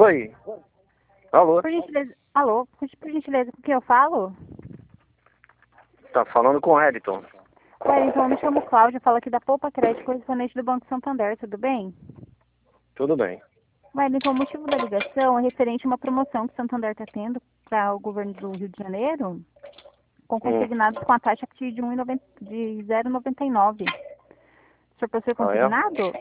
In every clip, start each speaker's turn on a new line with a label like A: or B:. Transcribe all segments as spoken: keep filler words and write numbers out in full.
A: Oi. Alô?
B: Por gentileza, alô, por por gentileza, com quem eu falo?
A: Tá falando com o Editon.
B: Oi, então, eu me chamo Cláudia, falo aqui da Poupa Crédito, correspondente do Banco Santander, tudo bem?
A: Tudo bem.
B: Ué, então, o motivo da ligação é referente a uma promoção que o Santander está tendo para o governo do Rio de Janeiro, com
A: Hum.
B: consignados com a taxa a partir de, um e noventa de zero vírgula noventa e nove. O senhor possui
A: Ah, é?
B: consignado?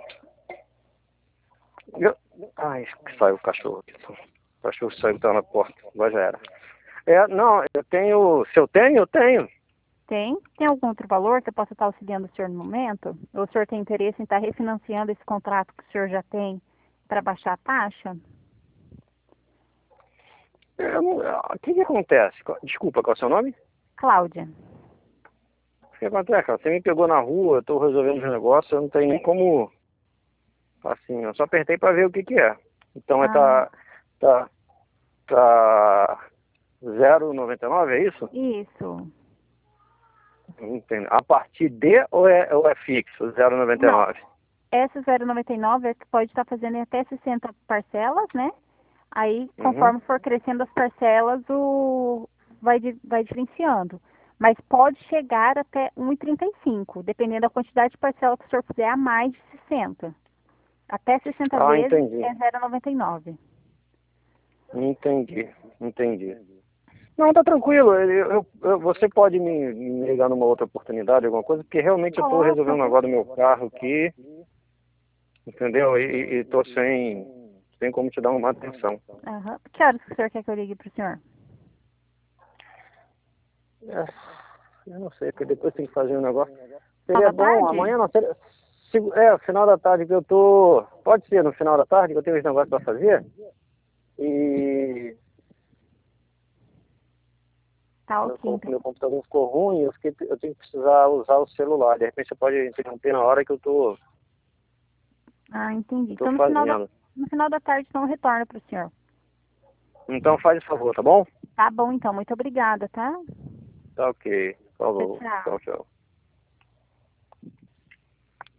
A: Eu... Ai, que saiu o cachorro aqui. O cachorro saiu, tá na porta. Agora já era. É, não, eu tenho... Se eu tenho, eu tenho.
B: Tem. Tem algum outro valor que eu possa estar auxiliando o senhor no momento? Ou o senhor tem interesse em estar refinanciando esse contrato que o senhor já tem para baixar a taxa?
A: Eu não- O que que acontece? Qual- Desculpa, qual é o seu nome?
B: Cláudia.
A: O que acontece, cara? Você me pegou na rua, eu tô resolvendo os negócios, eu não tenho nem como... Assim, eu só apertei pra ver o que que é. Então, é
B: Ah,
A: tá... Tá... Tá... zero vírgula noventa e nove, é isso?
B: isso.
A: Entendo. A partir de ou é, ou é fixo, zero vírgula noventa e
B: Não.
A: nove?
B: Essa zero vírgula noventa e nove é que pode estar fazendo em até sessenta parcelas, né? Aí,
A: Uhum.
B: conforme for crescendo as parcelas, o vai, di- vai diferenciando. Mas pode chegar até um e trinta e cinco, dependendo da quantidade de parcela que o senhor fizer a mais de sessenta. Até sessenta
A: Ah,
B: vezes
A: entendi.
B: é zero vírgula noventa e nove.
A: Entendi. Entendi. Não, tá tranquilo. Eu, eu- eu- você pode me, me ligar numa outra oportunidade, alguma coisa, porque realmente eu tô
B: Posso,
A: resolvendo um
B: viu?
A: negócio do meu carro aqui, entendeu? E, e e tô sem, sem como te dar uma atenção.
B: Aham. Que horas que o senhor quer que eu ligue para o senhor?
A: É, eu não sei, porque depois tem que fazer um negócio.
B: Final
A: Seria
B: da
A: bom,
B: tarde?
A: amanhã não seria. se- É, final da tarde que eu tô. Pode ser no final da tarde que eu tenho esse negócio pra fazer. E
B: Tá
A: meu,
B: ok,
A: com-
B: então.
A: meu computador ficou ruim, eu, fiquei, eu tenho que precisar usar o celular. De repente você pode interromper na hora que eu tô,
B: Ah, entendi.
A: eu tô
B: Então, no final da,
A: fazendo.
B: no final da tarde, então, eu retorno para o senhor.
A: Então faz esse favor, tá bom?
B: Tá bom, então. Muito obrigada, tá?
A: Tá ok.
B: Tchau,
A: Falou.
B: tchau.
A: Tchau, tchau.